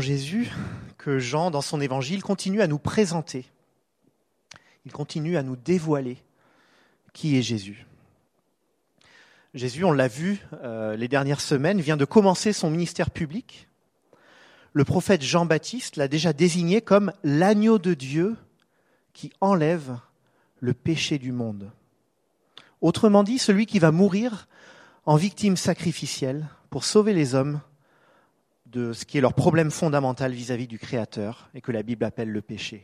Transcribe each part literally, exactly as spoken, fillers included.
Jésus que Jean, dans son évangile, continue à nous présenter. Il continue à nous dévoiler qui est Jésus. Jésus, on l'a vu euh, les dernières semaines, vient de commencer son ministère public. Le prophète Jean-Baptiste l'a déjà désigné comme l'agneau de Dieu qui enlève le péché du monde. Autrement dit, celui qui va mourir en victime sacrificielle pour sauver les hommes de ce qui est leur problème fondamental vis-à-vis du Créateur et que la Bible appelle le péché.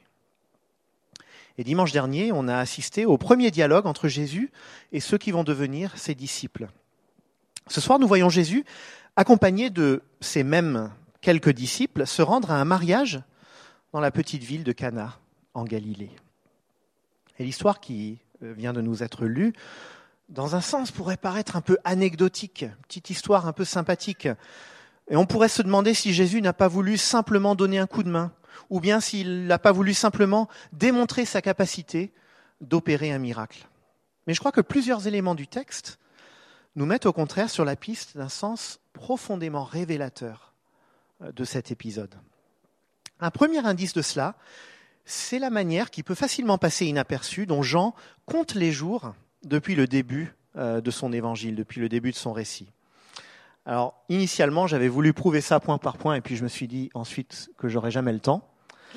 Et dimanche dernier, on a assisté au premier dialogue entre Jésus et ceux qui vont devenir ses disciples. Ce soir, nous voyons Jésus, accompagné de ces mêmes quelques disciples, se rendre à un mariage dans la petite ville de Cana, en Galilée. Et l'histoire qui vient de nous être lue, dans un sens, pourrait paraître un peu anecdotique, petite histoire un peu sympathique. Et on pourrait se demander si Jésus n'a pas voulu simplement donner un coup de main, ou bien s'il n'a pas voulu simplement démontrer sa capacité d'opérer un miracle. Mais je crois que plusieurs éléments du texte nous mettent au contraire sur la piste d'un sens profondément révélateur de cet épisode. Un premier indice de cela, c'est la manière qui peut facilement passer inaperçue dont Jean compte les jours depuis le début de son évangile, depuis le début de son récit. Alors, initialement, j'avais voulu prouver ça point par point, et puis je me suis dit ensuite que j'aurais jamais le temps.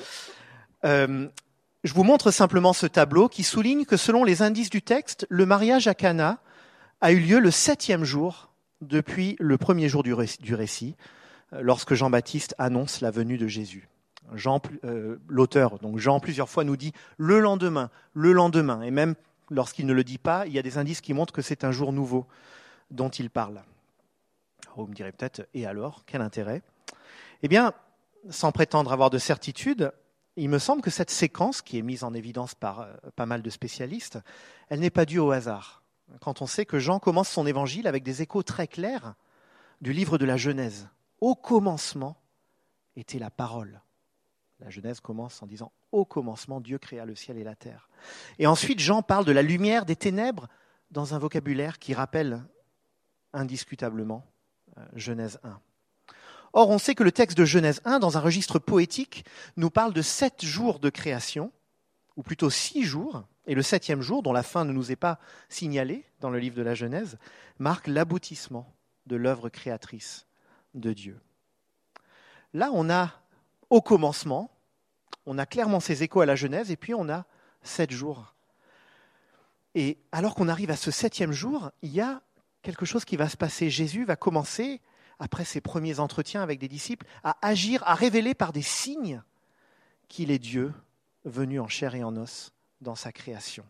Euh, je vous montre simplement ce tableau qui souligne que selon les indices du texte, le mariage à Cana a eu lieu le septième jour depuis le premier jour du récit, du récit lorsque Jean-Baptiste annonce la venue de Jésus. Jean, euh, l'auteur, donc Jean, plusieurs fois nous dit le lendemain, le lendemain, et même lorsqu'il ne le dit pas, il y a des indices qui montrent que c'est un jour nouveau dont il parle. Vous me direz peut-être, et alors, quel intérêt ? Eh bien, sans prétendre avoir de certitude, il me semble que cette séquence, qui est mise en évidence par euh, pas mal de spécialistes, elle n'est pas due au hasard. Quand on sait que Jean commence son évangile avec des échos très clairs du livre de la Genèse. Au commencement était la parole. La Genèse commence en disant « Au commencement, Dieu créa le ciel et la terre ». Et ensuite, Jean parle de la lumière des ténèbres dans un vocabulaire qui rappelle indiscutablement Genèse un. Or, on sait que le texte de Genèse un, dans un registre poétique, nous parle de sept jours de création, ou plutôt six jours, et le septième jour, dont la fin ne nous est pas signalée dans le livre de la Genèse, marque l'aboutissement de l'œuvre créatrice de Dieu. Là, on a au commencement, on a clairement ces échos à la Genèse, et puis on a sept jours. Et alors qu'on arrive à ce septième jour, il y a quelque chose qui va se passer. Jésus va commencer, après ses premiers entretiens avec des disciples, à agir, à révéler par des signes qu'il est Dieu, venu en chair et en os dans sa création.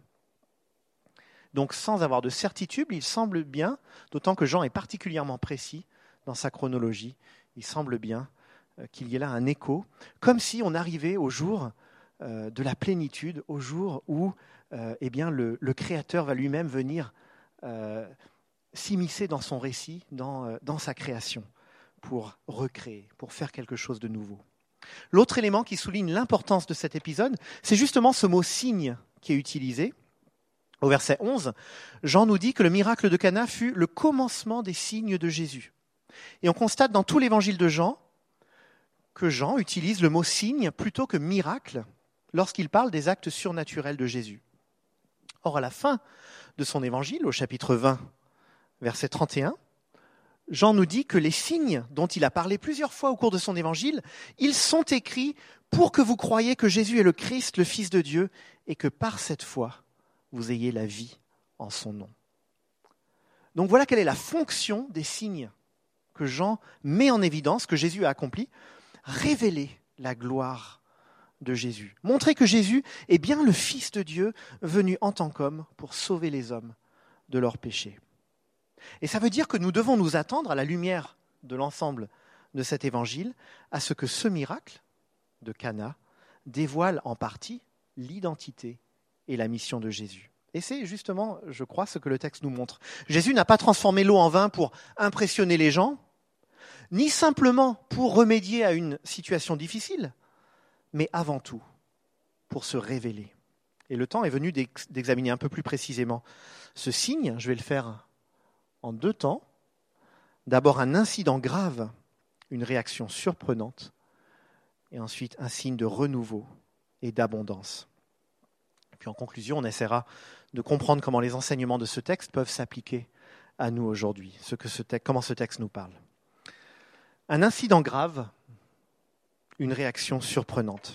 Donc sans avoir de certitude, il semble bien, d'autant que Jean est particulièrement précis dans sa chronologie, il semble bien qu'il y ait là un écho, comme si on arrivait au jour euh, de la plénitude, au jour où euh, eh bien, le, le Créateur va lui-même venir euh, s'immiscer dans son récit, dans, euh, dans sa création, pour recréer, pour faire quelque chose de nouveau. L'autre élément qui souligne l'importance de cet épisode, c'est justement ce mot « signe » qui est utilisé. Au verset onze, Jean nous dit que le miracle de Cana fut le commencement des signes de Jésus. Et on constate dans tout l'évangile de Jean que Jean utilise le mot « signe » plutôt que « miracle » lorsqu'il parle des actes surnaturels de Jésus. Or, à la fin de son évangile, au chapitre vingt, verset trente et un, Jean nous dit que les signes dont il a parlé plusieurs fois au cours de son évangile, ils sont écrits pour que vous croyiez que Jésus est le Christ, le Fils de Dieu, et que par cette foi, vous ayez la vie en son nom. Donc voilà quelle est la fonction des signes que Jean met en évidence, que Jésus a accompli, révéler la gloire de Jésus. Montrer que Jésus est bien le Fils de Dieu venu en tant qu'homme pour sauver les hommes de leurs péchés. Et ça veut dire que nous devons nous attendre, à la lumière de l'ensemble de cet évangile, à ce que ce miracle de Cana dévoile en partie l'identité et la mission de Jésus. Et c'est justement, je crois, ce que le texte nous montre. Jésus n'a pas transformé l'eau en vin pour impressionner les gens, ni simplement pour remédier à une situation difficile, mais avant tout pour se révéler. Et le temps est venu d'examiner un peu plus précisément ce signe. Je vais le faire en deux temps. D'abord un incident grave, une réaction surprenante, et ensuite un signe de renouveau et d'abondance. Puis en conclusion, on essaiera de comprendre comment les enseignements de ce texte peuvent s'appliquer à nous aujourd'hui, ce que ce texte, comment ce texte nous parle. Un incident grave, une réaction surprenante.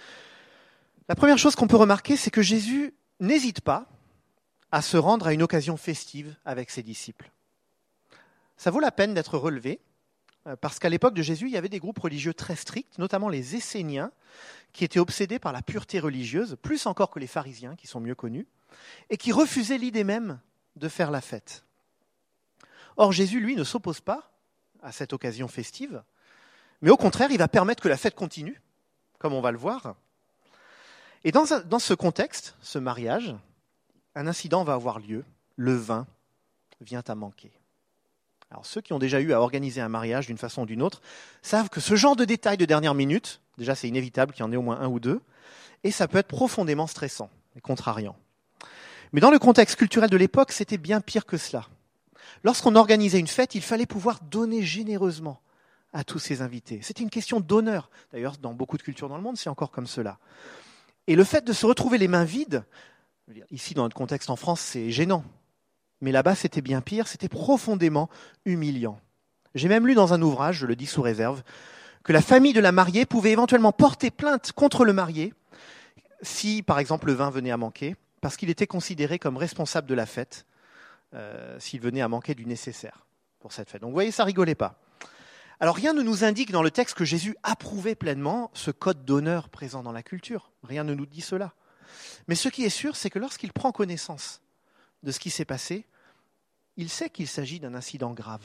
La première chose qu'on peut remarquer, c'est que Jésus n'hésite pas à se rendre à une occasion festive avec ses disciples. Ça vaut la peine d'être relevé, parce qu'à l'époque de Jésus, il y avait des groupes religieux très stricts, notamment les Esséniens, qui étaient obsédés par la pureté religieuse, plus encore que les pharisiens, qui sont mieux connus, et qui refusaient l'idée même de faire la fête. Or, Jésus, lui, ne s'oppose pas à cette occasion festive, mais au contraire, il va permettre que la fête continue, comme on va le voir. Et dans, un, dans ce contexte, ce mariage, un incident va avoir lieu. Le vin vient à manquer. Alors ceux qui ont déjà eu à organiser un mariage d'une façon ou d'une autre savent que ce genre de détails de dernière minute, déjà c'est inévitable qu'il y en ait au moins un ou deux, et ça peut être profondément stressant et contrariant. Mais dans le contexte culturel de l'époque, c'était bien pire que cela. Lorsqu'on organisait une fête, il fallait pouvoir donner généreusement à tous ses invités. C'était une question d'honneur. D'ailleurs, dans beaucoup de cultures dans le monde, c'est encore comme cela. Et le fait de se retrouver les mains vides, ici dans notre contexte en France, c'est gênant. Mais là-bas, c'était bien pire, c'était profondément humiliant. J'ai même lu dans un ouvrage, je le dis sous réserve, que la famille de la mariée pouvait éventuellement porter plainte contre le marié si, par exemple, le vin venait à manquer, parce qu'il était considéré comme responsable de la fête euh, s'il venait à manquer du nécessaire pour cette fête. Donc vous voyez, ça rigolait pas. Alors rien ne nous indique dans le texte que Jésus approuvait pleinement ce code d'honneur présent dans la culture. Rien ne nous dit cela. Mais ce qui est sûr, c'est que lorsqu'il prend connaissance de ce qui s'est passé, il sait qu'il s'agit d'un incident grave.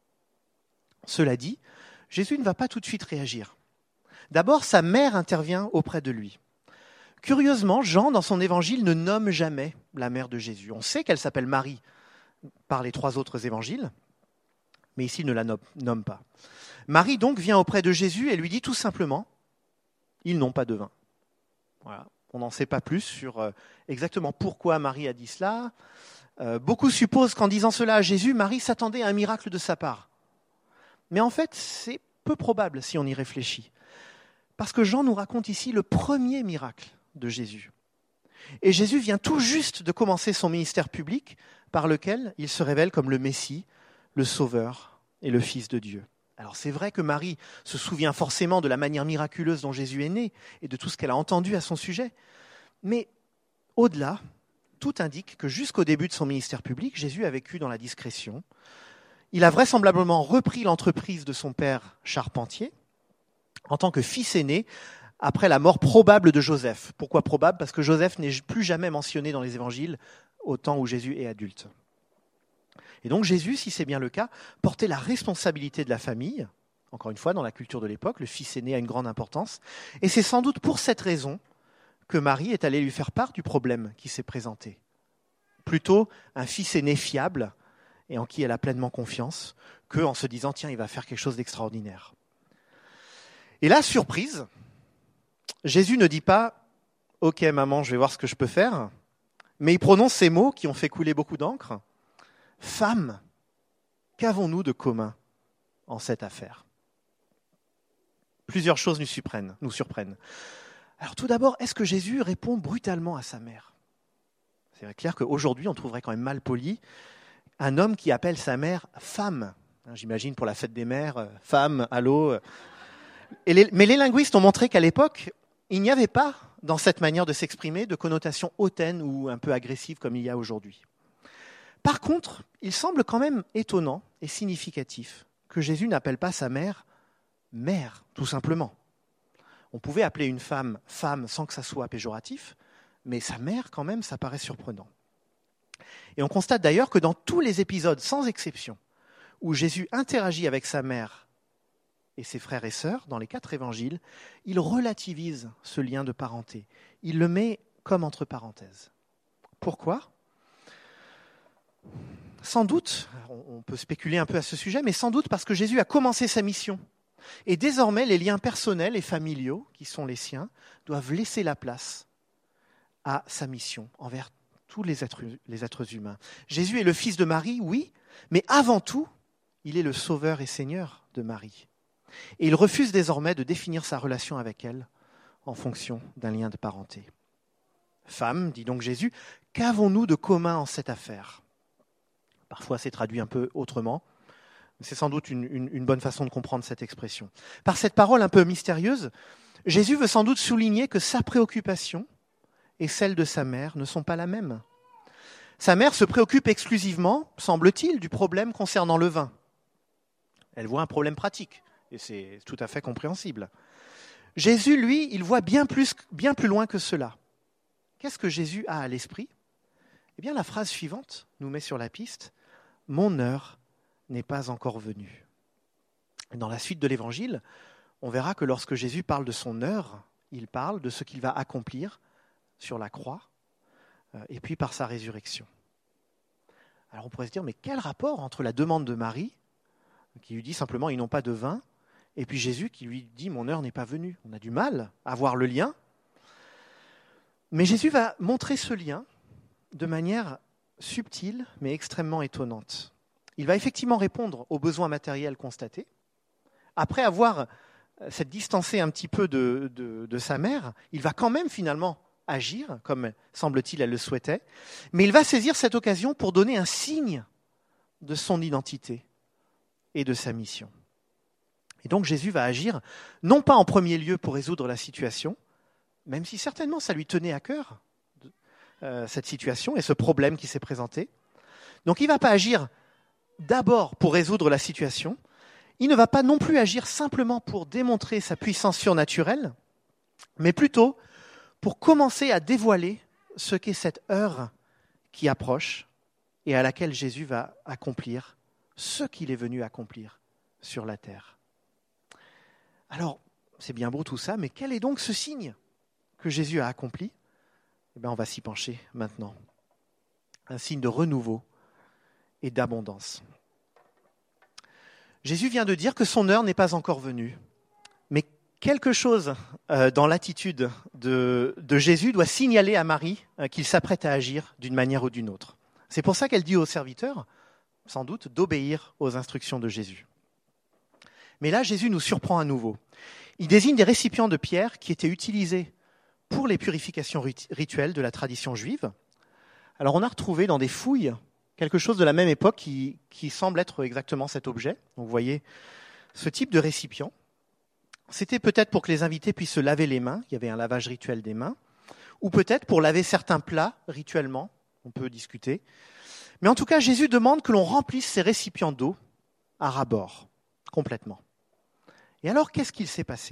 Cela dit, Jésus ne va pas tout de suite réagir. D'abord, sa mère intervient auprès de lui. Curieusement, Jean, dans son évangile, ne nomme jamais la mère de Jésus. On sait qu'elle s'appelle Marie par les trois autres évangiles, mais ici, il ne la nomme pas. Marie, donc, vient auprès de Jésus et lui dit tout simplement, « Ils n'ont pas de vin. » Voilà. On n'en sait pas plus sur exactement pourquoi Marie a dit cela. Euh, beaucoup supposent qu'en disant cela à Jésus, Marie s'attendait à un miracle de sa part. Mais en fait, c'est peu probable si on y réfléchit. Parce que Jean nous raconte ici le premier miracle de Jésus. Et Jésus vient tout juste de commencer son ministère public par lequel il se révèle comme le Messie, le Sauveur et le Fils de Dieu. Alors c'est vrai que Marie se souvient forcément de la manière miraculeuse dont Jésus est né et de tout ce qu'elle a entendu à son sujet. Mais au-delà, tout indique que jusqu'au début de son ministère public, Jésus a vécu dans la discrétion. Il a vraisemblablement repris l'entreprise de son père charpentier en tant que fils aîné après la mort probable de Joseph. Pourquoi probable ? Parce que Joseph n'est plus jamais mentionné dans les évangiles au temps où Jésus est adulte. Et donc Jésus, si c'est bien le cas, portait la responsabilité de la famille. Encore une fois, dans la culture de l'époque, le fils aîné a une grande importance. Et c'est sans doute pour cette raison que Marie est allée lui faire part du problème qui s'est présenté. Plutôt un fils aîné fiable et en qui elle a pleinement confiance, qu'en se disant « tiens, il va faire quelque chose d'extraordinaire ». Et là, surprise, Jésus ne dit pas « ok maman, je vais voir ce que je peux faire », mais il prononce ces mots qui ont fait couler beaucoup d'encre. « Femme, qu'avons-nous de commun en cette affaire ?» Plusieurs choses nous surprennent. Nous surprennent. Alors tout d'abord, est-ce que Jésus répond brutalement à sa mère ? C'est clair qu'aujourd'hui, on trouverait quand même mal poli un homme qui appelle sa mère « femme ». J'imagine pour la fête des mères, « femme, allô ». Et les, mais les linguistes ont montré qu'à l'époque, il n'y avait pas, dans cette manière de s'exprimer, de connotation hautaine ou un peu agressive comme il y a aujourd'hui. Par contre, il semble quand même étonnant et significatif que Jésus n'appelle pas sa mère « mère », tout simplement. On pouvait appeler une femme « femme » sans que ça soit péjoratif, mais sa mère, quand même, ça paraît surprenant. Et on constate d'ailleurs que dans tous les épisodes, sans exception, où Jésus interagit avec sa mère et ses frères et sœurs, dans les quatre évangiles, il relativise ce lien de parenté. Il le met comme entre parenthèses. Pourquoi ? Sans doute, on peut spéculer un peu à ce sujet, mais sans doute parce que Jésus a commencé sa mission. Et désormais, les liens personnels et familiaux, qui sont les siens, doivent laisser la place à sa mission envers tous les êtres, les êtres humains. Jésus est le fils de Marie, oui, mais avant tout, il est le sauveur et seigneur de Marie. Et il refuse désormais de définir sa relation avec elle en fonction d'un lien de parenté. « Femme, dit donc Jésus, qu'avons-nous de commun en cette affaire ?» Parfois c'est traduit un peu autrement. C'est sans doute une, une, une bonne façon de comprendre cette expression. Par cette parole un peu mystérieuse, Jésus veut sans doute souligner que sa préoccupation et celle de sa mère ne sont pas la même. Sa mère se préoccupe exclusivement, semble-t-il, du problème concernant le vin. Elle voit un problème pratique, et c'est tout à fait compréhensible. Jésus, lui, il voit bien plus, bien plus loin que cela. Qu'est-ce que Jésus a à l'esprit ? Eh bien, la phrase suivante nous met sur la piste « Mon heure n'est pas encore venue ». Dans la suite de l'Évangile, on verra que lorsque Jésus parle de son heure, il parle de ce qu'il va accomplir sur la croix et puis par sa résurrection. Alors on pourrait se dire, mais quel rapport entre la demande de Marie, qui lui dit simplement « ils n'ont pas de vin », et puis Jésus qui lui dit « mon heure n'est pas venue ». On a du mal à voir le lien. Mais Jésus va montrer ce lien de manière subtile mais extrêmement étonnante. Il va effectivement répondre aux besoins matériels constatés. Après avoir s'être distancé un petit peu de, de, de sa mère, il va quand même finalement agir, comme semble-t-il elle le souhaitait, mais il va saisir cette occasion pour donner un signe de son identité et de sa mission. Et donc Jésus va agir, non pas en premier lieu pour résoudre la situation, même si certainement ça lui tenait à cœur, euh, cette situation et ce problème qui s'est présenté. Donc il ne va pas agir d'abord pour résoudre la situation, il ne va pas non plus agir simplement pour démontrer sa puissance surnaturelle, mais plutôt pour commencer à dévoiler ce qu'est cette heure qui approche et à laquelle Jésus va accomplir ce qu'il est venu accomplir sur la terre. Alors, c'est bien beau tout ça, mais quel est donc ce signe que Jésus a accompli ? Eh bien, on va s'y pencher maintenant. Un signe de renouveau et d'abondance. Jésus vient de dire que son heure n'est pas encore venue, mais quelque chose euh, dans l'attitude de, de Jésus doit signaler à Marie euh, qu'il s'apprête à agir d'une manière ou d'une autre. C'est pour ça qu'elle dit aux serviteurs, sans doute, d'obéir aux instructions de Jésus. Mais là, Jésus nous surprend à nouveau. Il désigne des récipients de pierre qui étaient utilisés pour les purifications rituelles de la tradition juive. Alors on a retrouvé dans des fouilles quelque chose de la même époque qui, qui semble être exactement cet objet. Donc vous voyez ce type de récipient. C'était peut-être pour que les invités puissent se laver les mains, il y avait un lavage rituel des mains, ou peut-être pour laver certains plats rituellement, on peut discuter. Mais en tout cas, Jésus demande que l'on remplisse ces récipients d'eau à ras-bord, complètement. Et alors, qu'est-ce qu'il s'est passé ?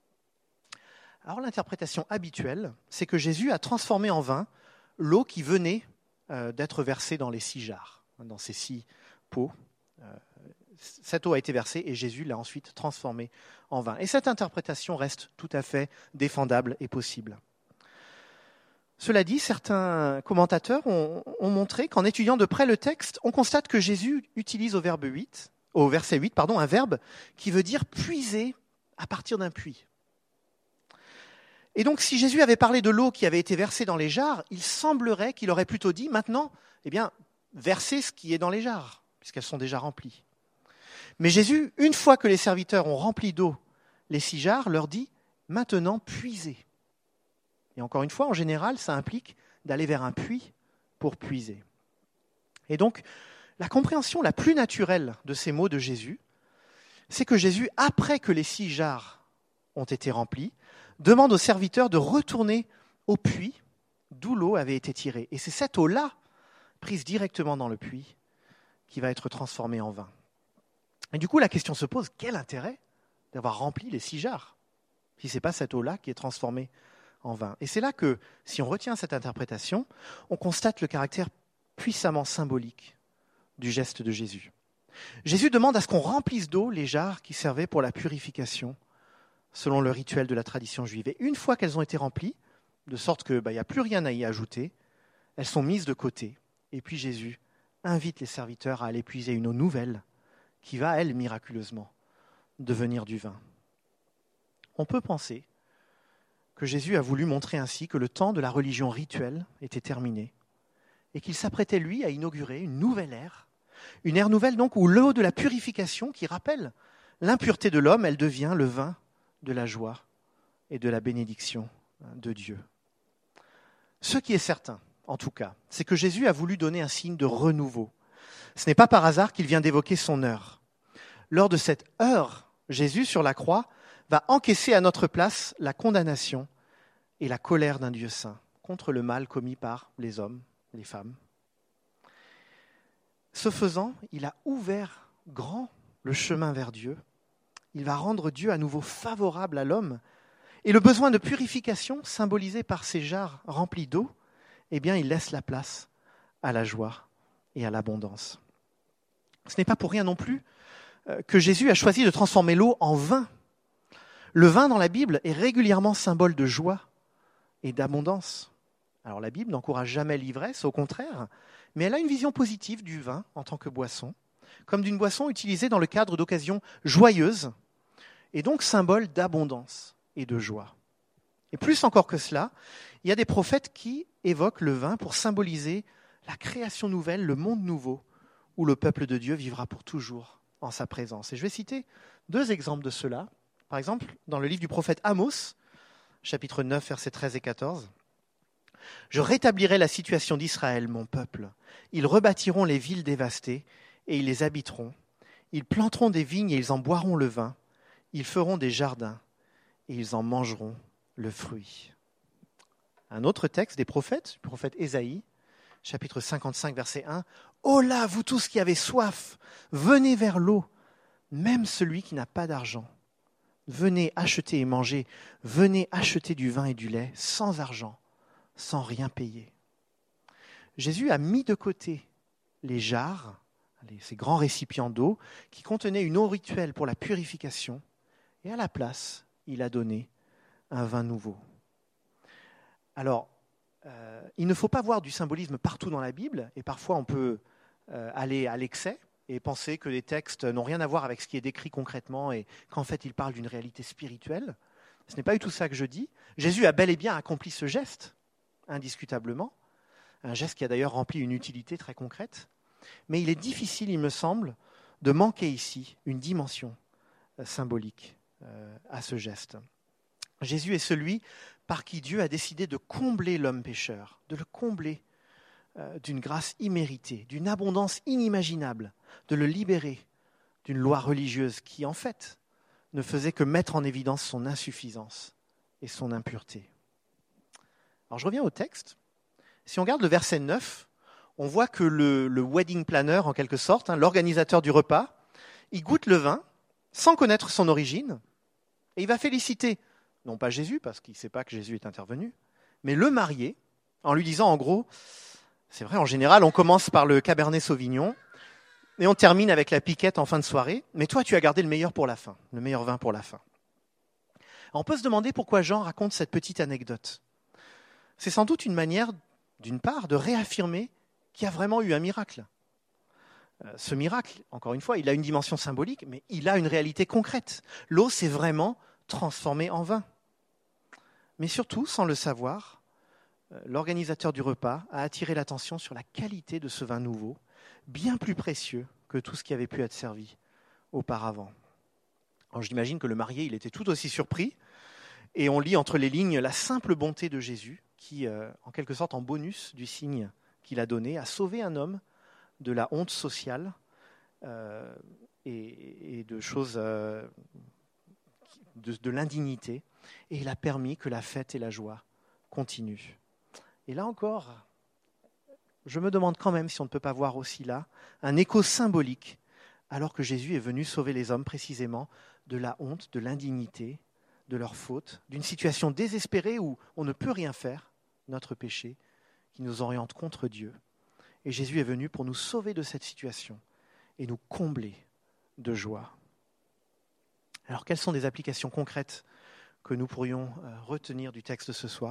Alors l'interprétation habituelle, c'est que Jésus a transformé en vin l'eau qui venait euh, d'être versée dans les six jarres, dans ces six pots. Euh, cette eau a été versée et Jésus l'a ensuite transformée en vin. Et cette interprétation reste tout à fait défendable et possible. Cela dit, certains commentateurs ont, ont montré qu'en étudiant de près le texte, on constate que Jésus utilise au, verbe huit, au verset huit pardon, un verbe qui veut dire puiser à partir d'un puits. Et donc, si Jésus avait parlé de l'eau qui avait été versée dans les jarres, il semblerait qu'il aurait plutôt dit, maintenant, eh bien, versez ce qui est dans les jarres, puisqu'elles sont déjà remplies. Mais Jésus, une fois que les serviteurs ont rempli d'eau les six jarres, leur dit, maintenant, puisez. Et encore une fois, en général, ça implique d'aller vers un puits pour puiser. Et donc, la compréhension la plus naturelle de ces mots de Jésus, c'est que Jésus, après que les six jarres ont été remplies, demande aux serviteurs de retourner au puits d'où l'eau avait été tirée. Et c'est cette eau-là, prise directement dans le puits, qui va être transformée en vin. Et du coup, la question se pose, quel intérêt d'avoir rempli les six jarres, si ce n'est pas cette eau-là qui est transformée en vin ? Et c'est là que, si on retient cette interprétation, on constate le caractère puissamment symbolique du geste de Jésus. Jésus demande à ce qu'on remplisse d'eau les jarres qui servaient pour la purification, selon le rituel de la tradition juive. Et une fois qu'elles ont été remplies, de sorte qu'il bah, n'y a plus rien à y ajouter, elles sont mises de côté. Et puis Jésus invite les serviteurs à aller puiser une eau nouvelle qui va, elle, miraculeusement, devenir du vin. On peut penser que Jésus a voulu montrer ainsi que le temps de la religion rituelle était terminé et qu'il s'apprêtait, lui, à inaugurer une nouvelle ère, une ère nouvelle donc où l'eau de la purification, qui rappelle l'impureté de l'homme, elle devient le vin de la joie et de la bénédiction de Dieu. Ce qui est certain, en tout cas, c'est que Jésus a voulu donner un signe de renouveau. Ce n'est pas par hasard qu'il vient d'évoquer son heure. Lors de cette heure, Jésus, sur la croix, va encaisser à notre place la condamnation et la colère d'un Dieu saint contre le mal commis par les hommes, les femmes. Ce faisant, il a ouvert grand le chemin vers Dieu. Il va rendre Dieu à nouveau favorable à l'homme. Et le besoin de purification, symbolisé par ces jarres remplis d'eau, eh bien, il laisse la place à la joie et à l'abondance. Ce n'est pas pour rien non plus que Jésus a choisi de transformer l'eau en vin. Le vin dans la Bible est régulièrement symbole de joie et d'abondance. Alors la Bible n'encourage jamais l'ivresse, au contraire, mais elle a une vision positive du vin en tant que boisson, comme d'une boisson utilisée dans le cadre d'occasions joyeuses, et donc symbole d'abondance et de joie. Et plus encore que cela, il y a des prophètes qui évoquent le vin pour symboliser la création nouvelle, le monde nouveau, où le peuple de Dieu vivra pour toujours en sa présence. Et je vais citer deux exemples de cela. Par exemple, dans le livre du prophète Amos, chapitre neuf, versets treize et quatorze, « Je rétablirai la situation d'Israël, mon peuple. Ils rebâtiront les villes dévastées et ils les habiteront. Ils planteront des vignes et ils en boiront le vin. Ils feront des jardins et ils en mangeront le fruit. » Un autre texte des prophètes, le prophète Ésaïe, chapitre cinquante-cinq, verset un, « Oh là, vous tous qui avez soif, venez vers l'eau, même celui qui n'a pas d'argent. Venez acheter et manger, venez acheter du vin et du lait sans argent, sans rien payer. » Jésus a mis de côté les jarres, les, ces grands récipients d'eau qui contenaient une eau rituelle pour la purification, et à la place, il a donné un vin nouveau. Alors, euh, il ne faut pas voir du symbolisme partout dans la Bible, et parfois on peut euh, aller à l'excès et penser que les textes n'ont rien à voir avec ce qui est décrit concrètement et qu'en fait ils parlent d'une réalité spirituelle. Ce n'est pas du tout ça que je dis. Jésus a bel et bien accompli ce geste, indiscutablement, un geste qui a d'ailleurs rempli une utilité très concrète, mais il est difficile, il me semble, de manquer ici une dimension euh, symbolique euh, à ce geste. Jésus est celui par qui Dieu a décidé de combler l'homme pécheur, de le combler euh, d'une grâce imméritée, d'une abondance inimaginable, de le libérer d'une loi religieuse qui, en fait, ne faisait que mettre en évidence son insuffisance et son impureté. Alors je reviens au texte. Si on regarde le verset neuf, on voit que le, le wedding planner, en quelque sorte, hein, l'organisateur du repas, il goûte le vin sans connaître son origine et il va féliciter non pas Jésus, parce qu'il ne sait pas que Jésus est intervenu, mais le marié, en lui disant en gros, c'est vrai, en général, on commence par le Cabernet Sauvignon, et on termine avec la piquette en fin de soirée, mais toi, tu as gardé le meilleur pour la fin, le meilleur vin pour la fin. On peut se demander pourquoi Jean raconte cette petite anecdote. C'est sans doute une manière, d'une part, de réaffirmer qu'il y a vraiment eu un miracle. Ce miracle, encore une fois, il a une dimension symbolique, mais il a une réalité concrète. L'eau s'est vraiment transformée en vin. Mais surtout, sans le savoir, l'organisateur du repas a attiré l'attention sur la qualité de ce vin nouveau, bien plus précieux que tout ce qui avait pu être servi auparavant. Alors, j'imagine que le marié, il était tout aussi surpris, et on lit entre les lignes la simple bonté de Jésus, qui, euh, en quelque sorte, en bonus du signe qu'il a donné, a sauvé un homme de la honte sociale euh, et, et de choses, euh, de, de l'indignité, et il a permis que la fête et la joie continuent. Et là encore, je me demande quand même si on ne peut pas voir aussi là un écho symbolique, alors que Jésus est venu sauver les hommes précisément de la honte, de l'indignité, de leur faute, d'une situation désespérée où on ne peut rien faire, notre péché, qui nous oriente contre Dieu. Et Jésus est venu pour nous sauver de cette situation et nous combler de joie. Alors, quelles sont des applications concrètes que nous pourrions retenir du texte ce soir ?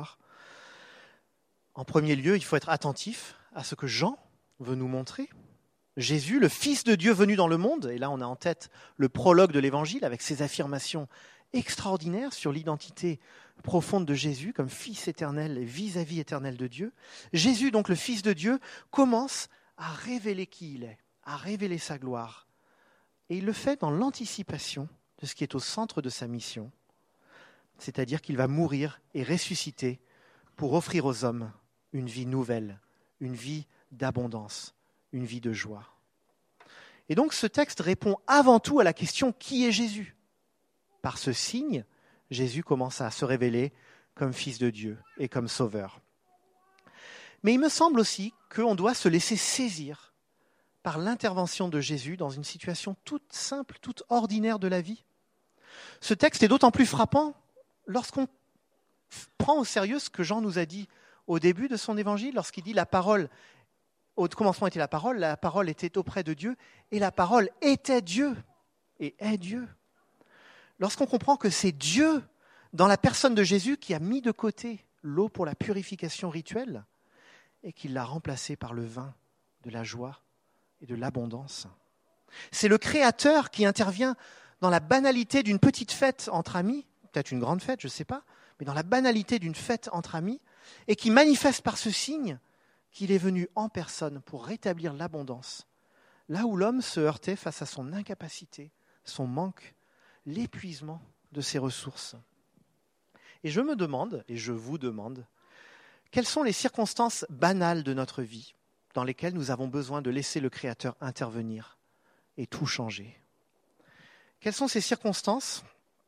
En premier lieu, il faut être attentif à ce que Jean veut nous montrer. Jésus, le Fils de Dieu venu dans le monde, et là on a en tête le prologue de l'Évangile avec ses affirmations extraordinaires sur l'identité profonde de Jésus comme Fils éternel et vis-à-vis éternel de Dieu. Jésus, donc le Fils de Dieu, commence à révéler qui il est, à révéler sa gloire. Et il le fait dans l'anticipation de ce qui est au centre de sa mission, c'est-à-dire qu'il va mourir et ressusciter pour offrir aux hommes une vie nouvelle, une vie d'abondance, une vie de joie. Et donc ce texte répond avant tout à la question « Qui est Jésus ?» Par ce signe, Jésus commence à se révéler comme Fils de Dieu et comme Sauveur. Mais il me semble aussi qu'on doit se laisser saisir par l'intervention de Jésus dans une situation toute simple, toute ordinaire de la vie. Ce texte est d'autant plus frappant lorsqu'on prend au sérieux ce que Jean nous a dit au début de son évangile, lorsqu'il dit « la parole ». Au commencement était la parole, la parole était auprès de Dieu, et la parole était Dieu, et est Dieu. Lorsqu'on comprend que c'est Dieu, dans la personne de Jésus, qui a mis de côté l'eau pour la purification rituelle, et qui l'a remplacée par le vin de la joie et de l'abondance. C'est le Créateur qui intervient dans la banalité d'une petite fête entre amis, peut-être une grande fête, je ne sais pas, mais dans la banalité d'une fête entre amis, et qui manifeste par ce signe qu'il est venu en personne pour rétablir l'abondance, là où l'homme se heurtait face à son incapacité, son manque, l'épuisement de ses ressources. Et je me demande, et je vous demande, quelles sont les circonstances banales de notre vie dans lesquelles nous avons besoin de laisser le Créateur intervenir et tout changer? Quelles sont ces circonstances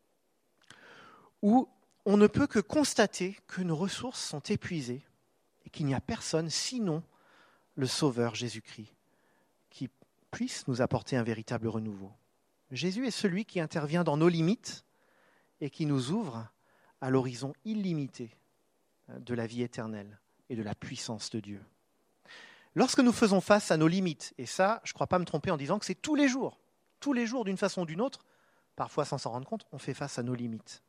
où on ne peut que constater que nos ressources sont épuisées et qu'il n'y a personne sinon le Sauveur Jésus-Christ qui puisse nous apporter un véritable renouveau? Jésus est celui qui intervient dans nos limites et qui nous ouvre à l'horizon illimité de la vie éternelle et de la puissance de Dieu. Lorsque nous faisons face à nos limites, et ça, je ne crois pas me tromper en disant que c'est tous les jours, tous les jours d'une façon ou d'une autre, parfois sans s'en rendre compte, on fait face à nos limites.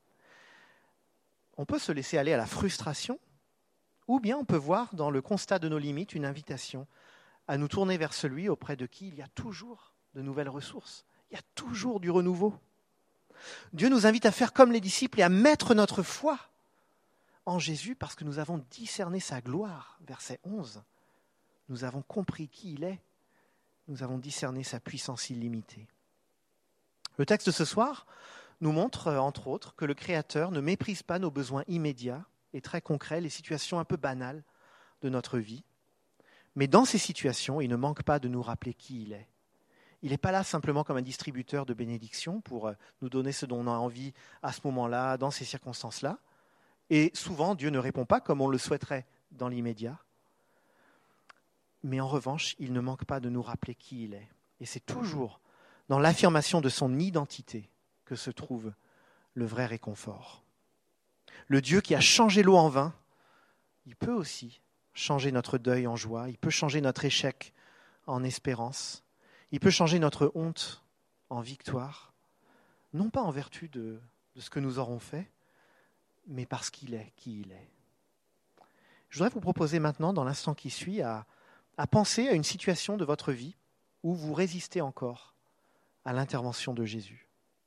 On peut se laisser aller à la frustration, ou bien on peut voir dans le constat de nos limites une invitation à nous tourner vers celui auprès de qui il y a toujours de nouvelles ressources, il y a toujours du renouveau. Dieu nous invite à faire comme les disciples et à mettre notre foi en Jésus parce que nous avons discerné sa gloire, verset onze. Nous avons compris qui il est, nous avons discerné sa puissance illimitée. Le texte de ce soir nous montre, entre autres, que le Créateur ne méprise pas nos besoins immédiats et très concrets, les situations un peu banales de notre vie. Mais dans ces situations, il ne manque pas de nous rappeler qui il est. Il n'est pas là simplement comme un distributeur de bénédictions pour nous donner ce dont on a envie à ce moment-là, dans ces circonstances-là. Et souvent, Dieu ne répond pas comme on le souhaiterait dans l'immédiat. Mais en revanche, il ne manque pas de nous rappeler qui il est. Et c'est toujours dans l'affirmation de son identité que se trouve le vrai réconfort. Le Dieu qui a changé l'eau en vin, il peut aussi changer notre deuil en joie, il peut changer notre échec en espérance, il peut changer notre honte en victoire, non pas en vertu de, de ce que nous aurons fait, mais parce qu'il est qui il est. Je voudrais vous proposer maintenant, dans l'instant qui suit, à, à penser à une situation de votre vie où vous résistez encore à l'intervention de Jésus.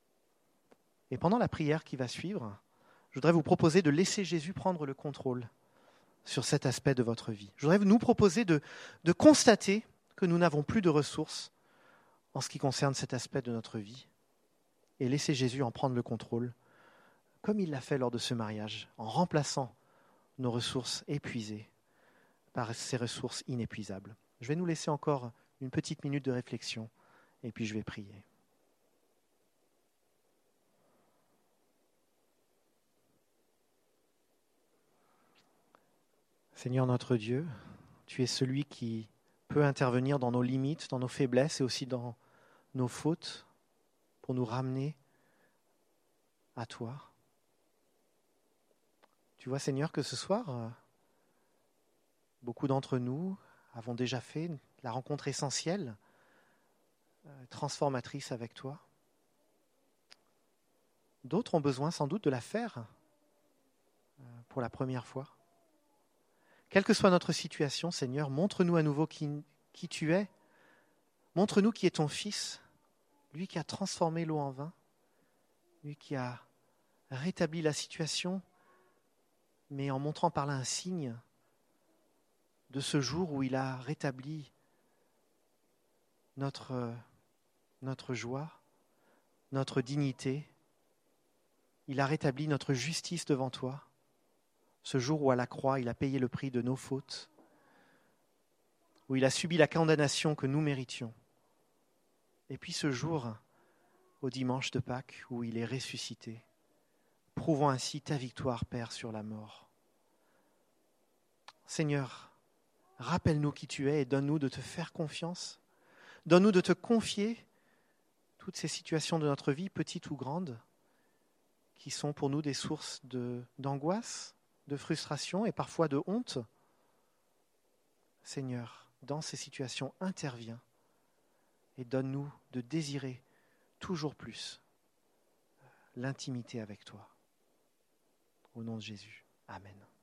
Et pendant la prière qui va suivre, je voudrais vous proposer de laisser Jésus prendre le contrôle sur cet aspect de votre vie. Je voudrais nous proposer de, de constater que nous n'avons plus de ressources en ce qui concerne cet aspect de notre vie et laisser Jésus en prendre le contrôle, comme il l'a fait lors de ce mariage, en remplaçant nos ressources épuisées par ces ressources inépuisables. Je vais nous laisser encore une petite minute de réflexion et puis je vais prier. Seigneur notre Dieu, tu es celui qui peut intervenir dans nos limites, dans nos faiblesses et aussi dans nos fautes pour nous ramener à toi. Tu vois, Seigneur, que ce soir, beaucoup d'entre nous avons déjà fait la rencontre essentielle, transformatrice avec toi. D'autres ont besoin sans doute de la faire pour la première fois. Quelle que soit notre situation, Seigneur, montre-nous à nouveau qui, qui tu es. Montre-nous qui est ton Fils, lui qui a transformé l'eau en vin, lui qui a rétabli la situation, mais en montrant par là un signe de ce jour où il a rétabli notre, notre joie, notre dignité. Il a rétabli notre justice devant toi. Ce jour où à la croix, il a payé le prix de nos fautes, où il a subi la condamnation que nous méritions. Et puis ce jour, au dimanche de Pâques, où il est ressuscité, prouvant ainsi ta victoire, Père, sur la mort. Seigneur, rappelle-nous qui tu es et donne-nous de te faire confiance. Donne-nous de te confier toutes ces situations de notre vie, petites ou grandes, qui sont pour nous des sources de, d'angoisse, de frustration et parfois de honte. Seigneur, dans ces situations, interviens et donne-nous de désirer toujours plus l'intimité avec toi. Au nom de Jésus. Amen.